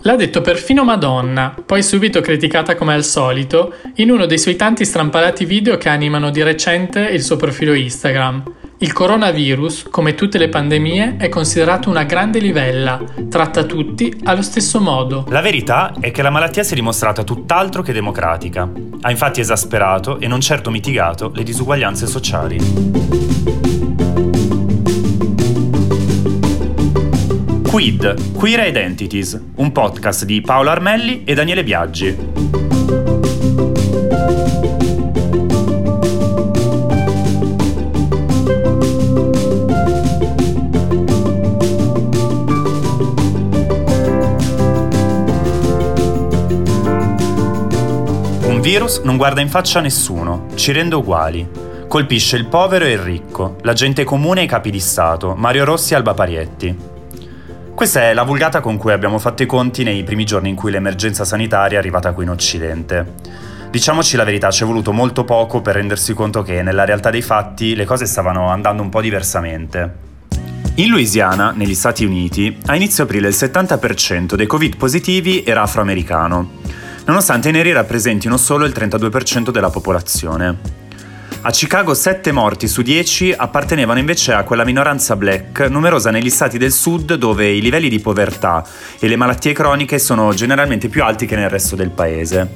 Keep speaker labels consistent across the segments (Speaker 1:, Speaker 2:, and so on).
Speaker 1: L'ha detto perfino Madonna, poi subito criticata come al solito, in uno dei suoi tanti strampalati video che animano di recente il suo profilo Instagram. Il coronavirus, come tutte le pandemie, è considerato una grande livella, tratta tutti allo stesso modo.
Speaker 2: La verità è che la malattia si è dimostrata tutt'altro che democratica. Ha infatti esasperato e non certo mitigato le disuguaglianze sociali. Quid, Queer Identities, un podcast di Paolo Armelli e Daniele Biaggi. Un virus non guarda in faccia a nessuno, ci rende uguali. Colpisce il povero e il ricco, la gente comune e i capi di Stato, Mario Rossi e Alba Parietti. Questa è la vulgata con cui abbiamo fatto i conti nei primi giorni in cui l'emergenza sanitaria è arrivata qui in Occidente. Diciamoci la verità, ci è voluto molto poco per rendersi conto che nella realtà dei fatti le cose stavano andando un po' diversamente. In Louisiana, negli Stati Uniti, a inizio aprile il 70% dei Covid positivi era afroamericano, nonostante i neri rappresentino solo il 32% della popolazione. A Chicago 7 morti su 10 appartenevano invece a quella minoranza black numerosa negli stati del sud dove i livelli di povertà e le malattie croniche sono generalmente più alti che nel resto del paese.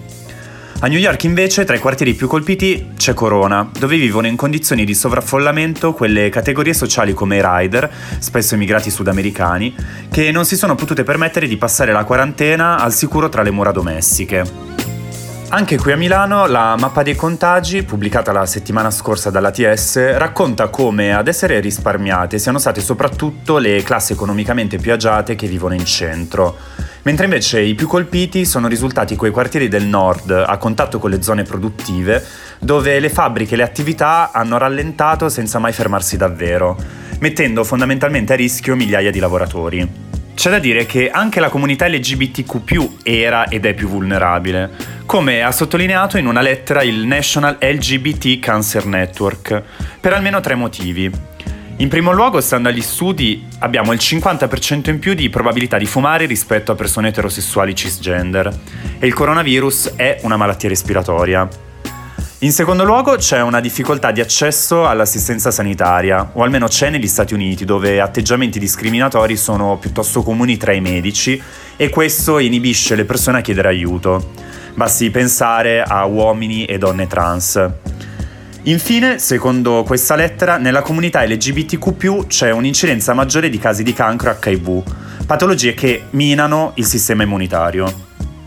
Speaker 2: A New York invece tra i quartieri più colpiti c'è Corona, dove vivono in condizioni di sovraffollamento quelle categorie sociali come i rider, spesso immigrati sudamericani, che non si sono potute permettere di passare la quarantena al sicuro tra le mura domestiche. Anche qui a Milano la mappa dei contagi, pubblicata la settimana scorsa dall'ATS, racconta come ad essere risparmiate siano state soprattutto le classi economicamente più agiate che vivono in centro, mentre invece i più colpiti sono risultati quei quartieri del nord, a contatto con le zone produttive, dove le fabbriche e le attività hanno rallentato senza mai fermarsi davvero, mettendo fondamentalmente a rischio migliaia di lavoratori. C'è da dire che anche la comunità LGBTQ+ era ed è più vulnerabile, come ha sottolineato in una lettera il National LGBT Cancer Network, per almeno 3 motivi. In primo luogo, stando agli studi, abbiamo il 50% in più di probabilità di fumare rispetto a persone eterosessuali cisgender, e il coronavirus è una malattia respiratoria. In secondo luogo c'è una difficoltà di accesso all'assistenza sanitaria, o almeno c'è negli Stati Uniti, dove atteggiamenti discriminatori sono piuttosto comuni tra i medici e questo inibisce le persone a chiedere aiuto. Basti pensare a uomini e donne trans. Infine, secondo questa lettera, nella comunità LGBTQ+ c'è un'incidenza maggiore di casi di cancro e HIV, patologie che minano il sistema immunitario.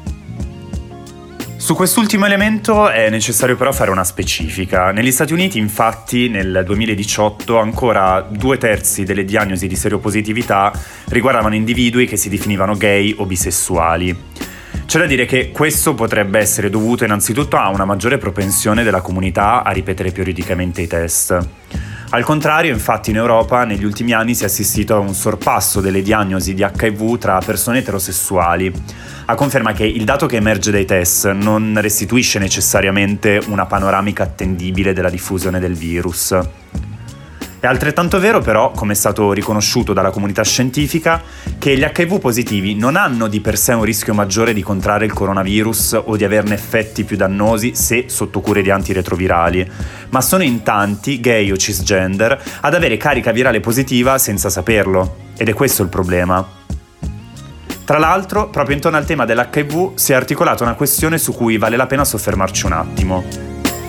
Speaker 2: Su quest'ultimo elemento è necessario però fare una specifica. Negli Stati Uniti, infatti, nel 2018 ancora 2/3 delle diagnosi di seropositività riguardavano individui che si definivano gay o bisessuali. C'è da dire che questo potrebbe essere dovuto innanzitutto a una maggiore propensione della comunità a ripetere periodicamente i test. Al contrario, infatti, in Europa negli ultimi anni si è assistito a un sorpasso delle diagnosi di HIV tra persone eterosessuali, a conferma che il dato che emerge dai test non restituisce necessariamente una panoramica attendibile della diffusione del virus. È altrettanto vero però, come è stato riconosciuto dalla comunità scientifica, che gli HIV positivi non hanno di per sé un rischio maggiore di contrarre il coronavirus o di averne effetti più dannosi se sotto cure di antiretrovirali, ma sono in tanti, gay o cisgender, ad avere carica virale positiva senza saperlo, ed è questo il problema. Tra l'altro, proprio intorno al tema dell'HIV si è articolata una questione su cui vale la pena soffermarci un attimo.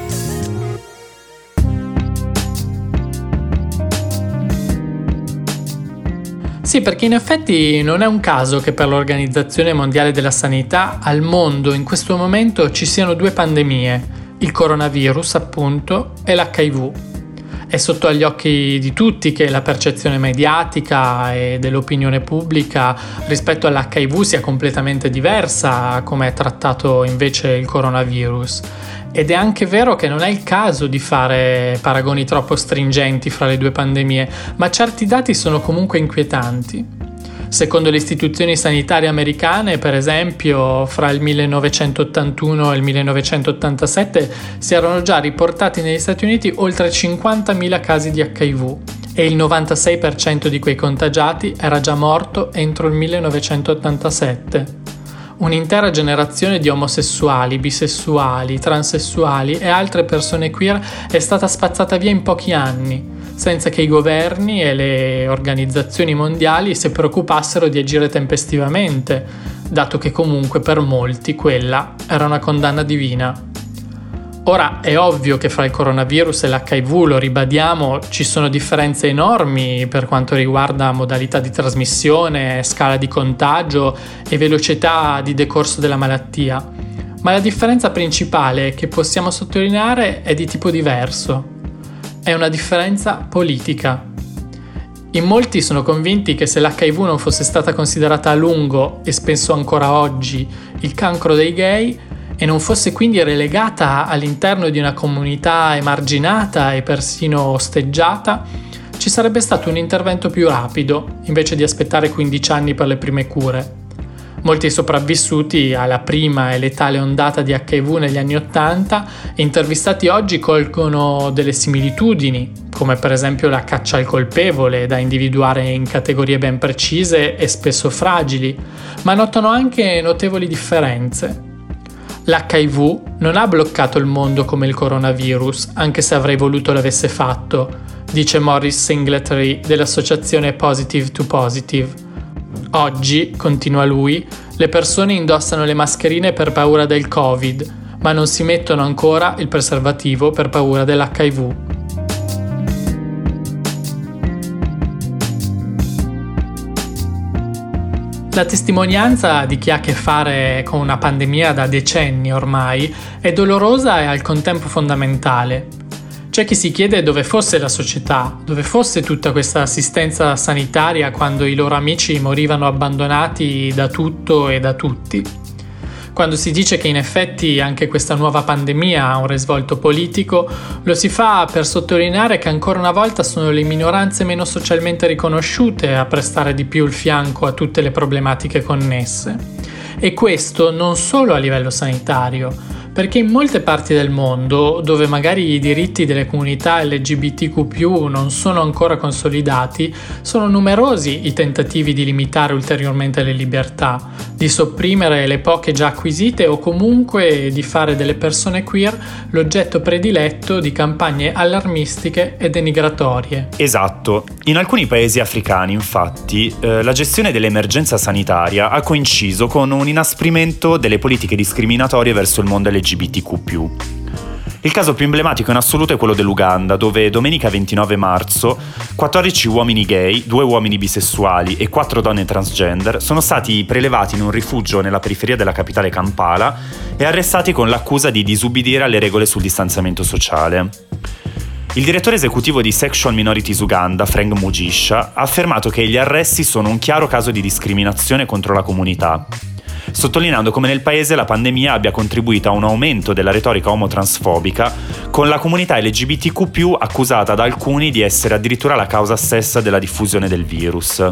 Speaker 1: Sì, perché in effetti non è un caso che per l'Organizzazione Mondiale della Sanità al mondo in questo momento ci siano 2 pandemie, il coronavirus appunto e l'HIV. È sotto agli occhi di tutti che la percezione mediatica e dell'opinione pubblica rispetto all'HIV sia completamente diversa a come è trattato invece il coronavirus. Ed è anche vero che non è il caso di fare paragoni troppo stringenti fra le 2 pandemie, ma certi dati sono comunque inquietanti. Secondo le istituzioni sanitarie americane, per esempio, fra il 1981 e il 1987 si erano già riportati negli Stati Uniti oltre 50.000 casi di HIV e il 96% di quei contagiati era già morto entro il 1987. Un'intera generazione di omosessuali, bisessuali, transessuali e altre persone queer è stata spazzata via in pochi anni, senza che i governi e le organizzazioni mondiali si preoccupassero di agire tempestivamente, dato che comunque per molti quella era una condanna divina. Ora è ovvio che fra il coronavirus e l'HIV, lo ribadiamo, ci sono differenze enormi per quanto riguarda modalità di trasmissione, scala di contagio e velocità di decorso della malattia, ma la differenza principale che possiamo sottolineare è di tipo diverso. È una differenza politica. In molti sono convinti che se l'HIV non fosse stata considerata a lungo, e spesso ancora oggi, il cancro dei gay, e non fosse quindi relegata all'interno di una comunità emarginata e persino osteggiata, ci sarebbe stato un intervento più rapido, invece di aspettare 15 anni per le prime cure. Molti sopravvissuti alla prima e letale ondata di HIV negli anni '80, intervistati oggi, colgono delle similitudini, come per esempio la caccia al colpevole, da individuare in categorie ben precise e spesso fragili, ma notano anche notevoli differenze. L'HIV non ha bloccato il mondo come il coronavirus, anche se avrei voluto l'avesse fatto, dice Morris Singletary dell'associazione Positive to Positive. Oggi, continua lui, le persone indossano le mascherine per paura del Covid, ma non si mettono ancora il preservativo per paura dell'HIV. La testimonianza di chi ha a che fare con una pandemia da decenni ormai è dolorosa e al contempo fondamentale. C'è chi si chiede dove fosse la società, dove fosse tutta questa assistenza sanitaria quando i loro amici morivano abbandonati da tutto e da tutti. Quando si dice che in effetti anche questa nuova pandemia ha un risvolto politico, lo si fa per sottolineare che ancora una volta sono le minoranze meno socialmente riconosciute a prestare di più il fianco a tutte le problematiche connesse. E questo non solo a livello sanitario, perché in molte parti del mondo, dove magari i diritti delle comunità LGBTQ+, non sono ancora consolidati, sono numerosi i tentativi di limitare ulteriormente le libertà, di sopprimere le poche già acquisite o comunque di fare delle persone queer l'oggetto prediletto di campagne allarmistiche e denigratorie.
Speaker 2: Esatto. In alcuni paesi africani, infatti, la gestione dell'emergenza sanitaria ha coinciso con un inasprimento delle politiche discriminatorie verso il mondo LGBTQ+. Il caso più emblematico in assoluto è quello dell'Uganda, dove domenica 29 marzo 14 uomini gay, 2 uomini bisessuali e 4 donne transgender sono stati prelevati in un rifugio nella periferia della capitale Kampala e arrestati con l'accusa di disubbidire alle regole sul distanziamento sociale. Il direttore esecutivo di Sexual Minorities Uganda, Frank Mugisha, ha affermato che gli arresti sono un chiaro caso di discriminazione contro la comunità, sottolineando come nel paese la pandemia abbia contribuito a un aumento della retorica omotransfobica, con la comunità LGBTQ+, accusata da alcuni di essere addirittura la causa stessa della diffusione del virus.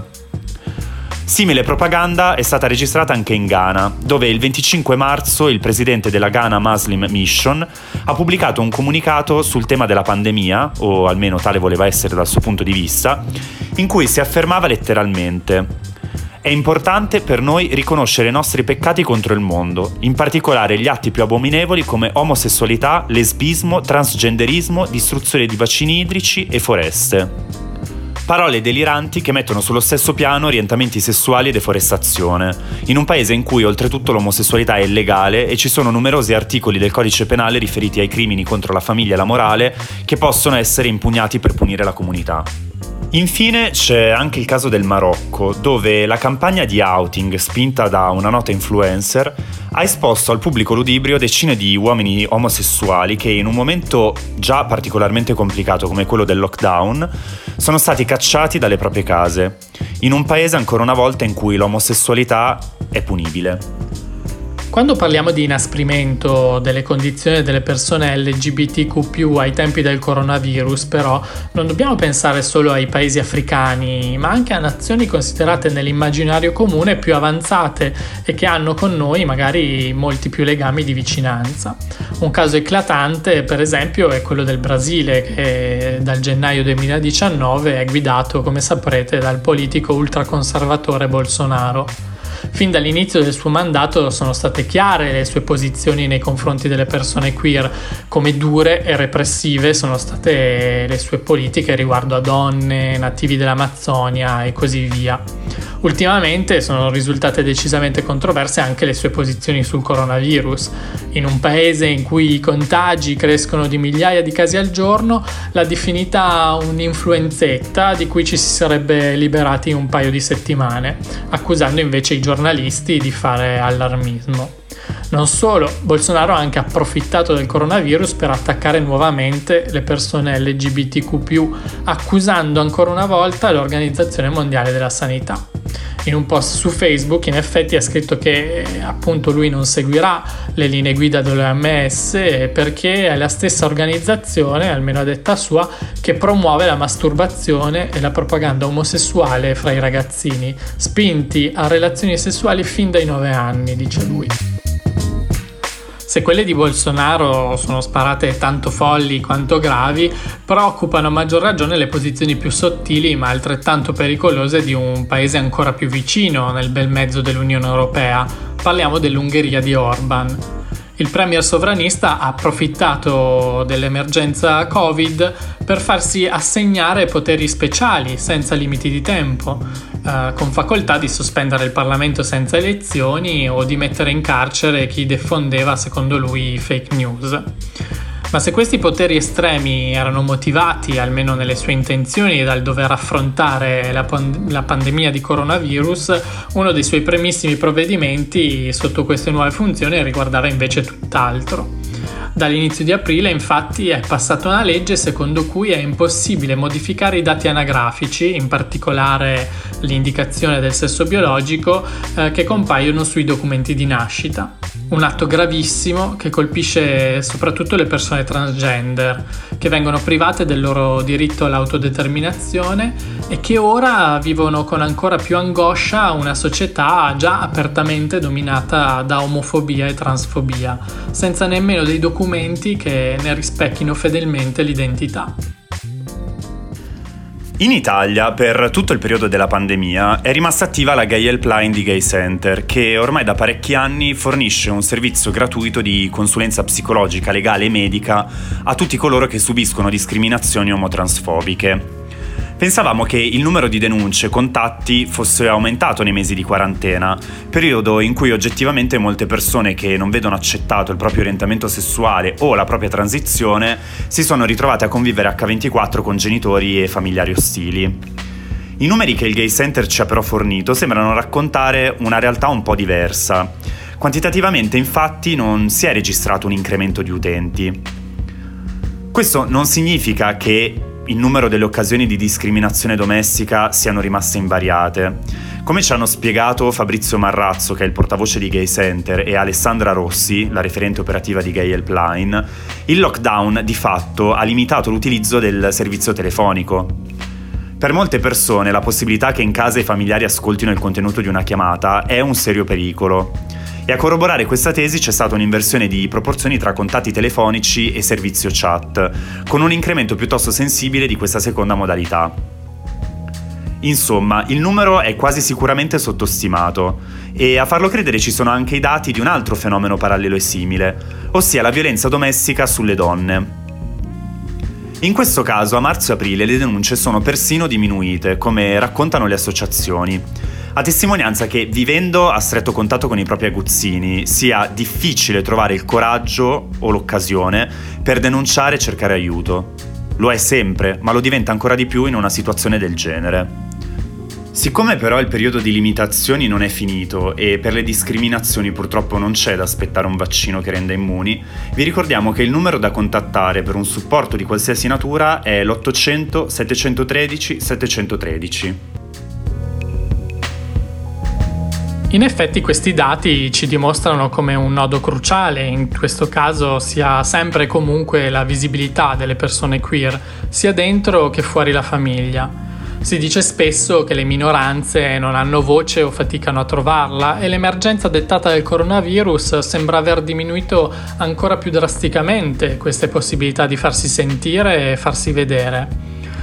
Speaker 2: Simile propaganda è stata registrata anche in Ghana, dove il 25 marzo il presidente della Ghana Muslim Mission ha pubblicato un comunicato sul tema della pandemia, o almeno tale voleva essere dal suo punto di vista, in cui si affermava letteralmente: è importante per noi riconoscere i nostri peccati contro il mondo, in particolare gli atti più abominevoli come omosessualità, lesbismo, transgenderismo, distruzione di bacini idrici e foreste. Parole deliranti che mettono sullo stesso piano orientamenti sessuali e deforestazione, in un paese in cui oltretutto l'omosessualità è illegale e ci sono numerosi articoli del codice penale riferiti ai crimini contro la famiglia e la morale che possono essere impugnati per punire la comunità. Infine c'è anche il caso del Marocco, dove la campagna di outing spinta da una nota influencer ha esposto al pubblico ludibrio decine di uomini omosessuali che in un momento già particolarmente complicato come quello del lockdown sono stati cacciati dalle proprie case, in un paese ancora una volta in cui l'omosessualità è punibile.
Speaker 1: Quando parliamo di inasprimento delle condizioni delle persone LGBTQ+, ai tempi del coronavirus, però, non dobbiamo pensare solo ai paesi africani, ma anche a nazioni considerate nell'immaginario comune più avanzate e che hanno con noi magari molti più legami di vicinanza. Un caso eclatante, per esempio, è quello del Brasile, che dal gennaio 2019 è guidato, come saprete, dal politico ultraconservatore Bolsonaro. fin dall'inizio del suo mandato sono state chiare le sue posizioni nei confronti delle persone queer, come dure e repressive sono state le sue politiche riguardo a donne, nativi dell'Amazzonia e così via. Ultimamente sono risultate decisamente controverse anche le sue posizioni sul coronavirus. In un paese in cui i contagi crescono di migliaia di casi al giorno, l'ha definita un'influenzetta di cui ci si sarebbe liberati in un paio di settimane, accusando invece i giornalisti di fare allarmismo. Non solo, Bolsonaro ha anche approfittato del coronavirus per attaccare nuovamente le persone LGBTQ+, accusando ancora una volta l'Organizzazione Mondiale della Sanità. In un post su Facebook in effetti ha scritto che appunto lui non seguirà le linee guida dell'OMS perché è la stessa organizzazione, almeno a detta sua, che promuove la masturbazione e la propaganda omosessuale fra i ragazzini, spinti a relazioni sessuali fin dai 9 anni, dice lui. Se quelle di Bolsonaro sono sparate tanto folli quanto gravi, preoccupano a maggior ragione le posizioni più sottili ma altrettanto pericolose di un paese ancora più vicino nel bel mezzo dell'Unione Europea. Parliamo dell'Ungheria di Orban. Il premier sovranista ha approfittato dell'emergenza Covid per farsi assegnare poteri speciali senza limiti di tempo, con facoltà di sospendere il Parlamento senza elezioni o di mettere in carcere chi diffondeva, secondo lui, fake news. Ma se questi poteri estremi erano motivati, almeno nelle sue intenzioni, dal dover affrontare la pandemia di coronavirus, uno dei suoi primissimi provvedimenti sotto queste nuove funzioni riguardava invece tutt'altro. Dall'inizio di aprile, infatti, è passata una legge secondo cui è impossibile modificare i dati anagrafici, in particolare l'indicazione del sesso biologico, che compaiono sui documenti di nascita. Un atto gravissimo che colpisce soprattutto le persone transgender, che vengono private del loro diritto all'autodeterminazione e che ora vivono con ancora più angoscia una società già apertamente dominata da omofobia e transfobia, senza nemmeno dei documenti che ne rispecchino fedelmente l'identità.
Speaker 2: In Italia, per tutto il periodo della pandemia, è rimasta attiva la Gay Helpline di Gay Center, che ormai da parecchi anni fornisce un servizio gratuito di consulenza psicologica, legale e medica a tutti coloro che subiscono discriminazioni omotransfobiche. Pensavamo che il numero di denunce e contatti fosse aumentato nei mesi di quarantena, periodo in cui oggettivamente molte persone che non vedono accettato il proprio orientamento sessuale o la propria transizione si sono ritrovate a convivere H24 con genitori e familiari ostili. I numeri che il Gay Center ci ha però fornito sembrano raccontare una realtà un po' diversa. Quantitativamente, infatti, non si è registrato un incremento di utenti. Questo non significa che il numero delle occasioni di discriminazione domestica siano rimaste invariate. Come ci hanno spiegato Fabrizio Marrazzo, che è il portavoce di Gay Center, e Alessandra Rossi, la referente operativa di Gay Helpline, il lockdown di fatto ha limitato l'utilizzo del servizio telefonico. Per molte persone la possibilità che in casa i familiari ascoltino il contenuto di una chiamata è un serio pericolo. E a corroborare questa tesi c'è stata un'inversione di proporzioni tra contatti telefonici e servizio chat, con un incremento piuttosto sensibile di questa seconda modalità. Insomma, il numero è quasi sicuramente sottostimato, e a farlo credere ci sono anche i dati di un altro fenomeno parallelo e simile, ossia la violenza domestica sulle donne. In questo caso, a marzo e aprile le denunce sono persino diminuite, come raccontano le associazioni, a testimonianza che, vivendo a stretto contatto con i propri aguzzini, sia difficile trovare il coraggio o l'occasione per denunciare e cercare aiuto. Lo è sempre, ma lo diventa ancora di più in una situazione del genere. Siccome però il periodo di limitazioni non è finito e per le discriminazioni purtroppo non c'è da aspettare un vaccino che renda immuni, vi ricordiamo che il numero da contattare per un supporto di qualsiasi natura è l'800 713 713.
Speaker 1: In effetti questi dati ci dimostrano come un nodo cruciale in questo caso sia sempre e comunque la visibilità delle persone queer, sia dentro che fuori la famiglia. Si dice spesso che le minoranze non hanno voce o faticano a trovarla e l'emergenza dettata dal coronavirus sembra aver diminuito ancora più drasticamente queste possibilità di farsi sentire e farsi vedere.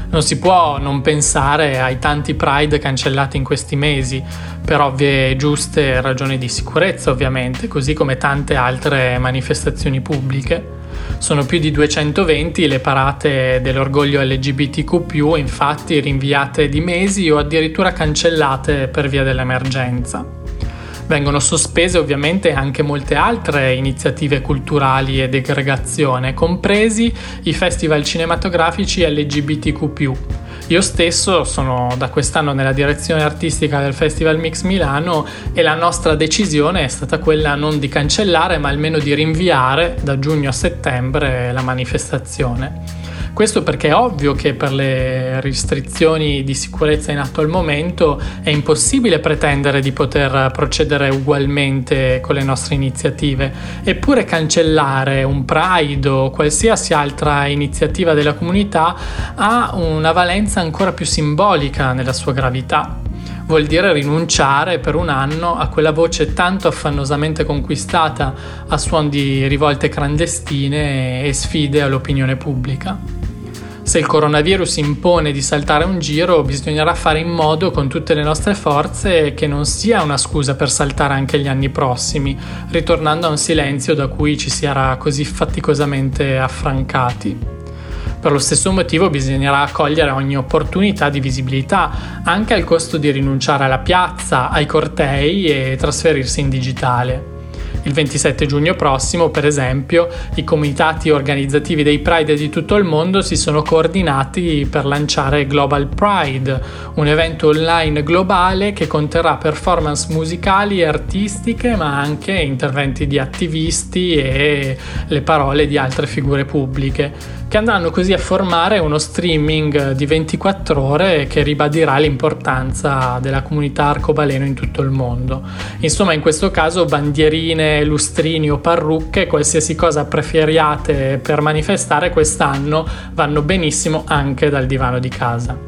Speaker 1: Non si può non pensare ai tanti Pride cancellati in questi mesi, per ovvie e giuste ragioni di sicurezza ovviamente, così come tante altre manifestazioni pubbliche. Sono più di 220 le parate dell'orgoglio LGBTQ+, infatti rinviate di mesi o addirittura cancellate per via dell'emergenza. Vengono sospese ovviamente anche molte altre iniziative culturali e di aggregazione, compresi i festival cinematografici LGBTQ+. Io stesso sono da quest'anno nella direzione artistica del Festival Mix Milano e la nostra decisione è stata quella non di cancellare ma almeno di rinviare da giugno a settembre la manifestazione. Questo perché è ovvio che per le restrizioni di sicurezza in atto al momento è impossibile pretendere di poter procedere ugualmente con le nostre iniziative, eppure cancellare un Pride o qualsiasi altra iniziativa della comunità ha una valenza ancora più simbolica nella sua gravità. Vuol dire rinunciare per un anno a quella voce tanto affannosamente conquistata a suon di rivolte clandestine e sfide all'opinione pubblica. Se il coronavirus impone di saltare un giro, bisognerà fare in modo con tutte le nostre forze che non sia una scusa per saltare anche gli anni prossimi, ritornando a un silenzio da cui ci si era così faticosamente affrancati. Per lo stesso motivo bisognerà cogliere ogni opportunità di visibilità, anche al costo di rinunciare alla piazza, ai cortei e trasferirsi in digitale. Il 27 giugno prossimo, per esempio, i comitati organizzativi dei Pride di tutto il mondo si sono coordinati per lanciare Global Pride, un evento online globale che conterrà performance musicali e artistiche, ma anche interventi di attivisti e le parole di altre figure pubbliche, che andranno così a formare uno streaming di 24 ore che ribadirà l'importanza della comunità arcobaleno in tutto il mondo. Insomma, in questo caso bandierine, lustrini o parrucche, qualsiasi cosa preferiate per manifestare quest'anno, vanno benissimo anche dal divano di casa.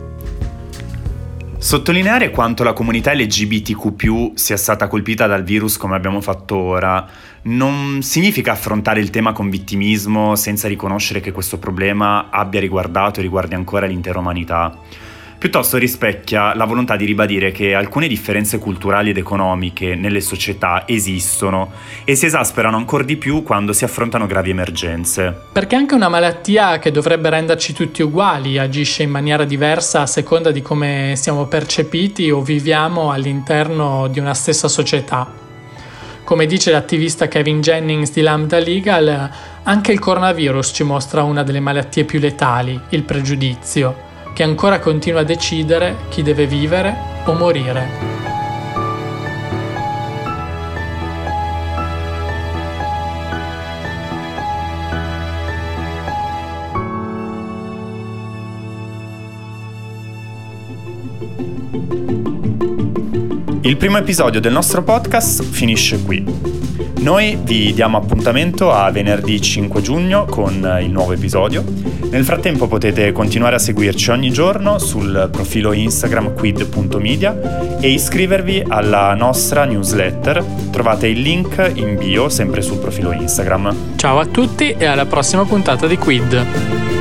Speaker 2: Sottolineare quanto la comunità LGBTQ+ sia stata colpita dal virus come abbiamo fatto ora non significa affrontare il tema con vittimismo senza riconoscere che questo problema abbia riguardato e riguardi ancora l'intera umanità. Piuttosto rispecchia la volontà di ribadire che alcune differenze culturali ed economiche nelle società esistono e si esasperano ancora di più quando si affrontano gravi emergenze.
Speaker 1: Perché anche una malattia che dovrebbe renderci tutti uguali agisce in maniera diversa a seconda di come siamo percepiti o viviamo all'interno di una stessa società. Come dice l'attivista Kevin Jennings di Lambda Legal, anche il coronavirus ci mostra una delle malattie più letali, il pregiudizio, che ancora continua a decidere chi deve vivere o morire.
Speaker 2: Il primo episodio del nostro podcast finisce qui. Noi vi diamo appuntamento a venerdì 5 giugno con il nuovo episodio. Nel frattempo potete continuare a seguirci ogni giorno sul profilo Instagram quid.media e iscrivervi alla nostra newsletter. Trovate il link in bio sempre sul profilo Instagram.
Speaker 1: Ciao a tutti e alla prossima puntata di Quid.